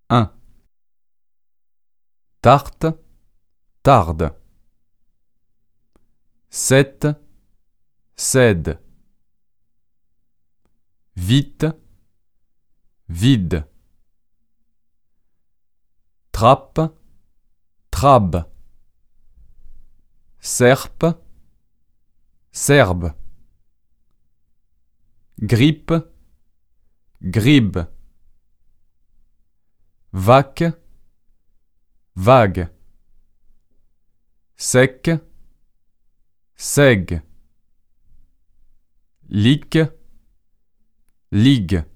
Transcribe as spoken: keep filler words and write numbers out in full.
un. Tarte, tarde. Sept, cède. Vite, vide. Trappe, trabe. Serpe, serbe. Grippe, gribe. Vaque, vague. Sec, sègue. Lique, ligue.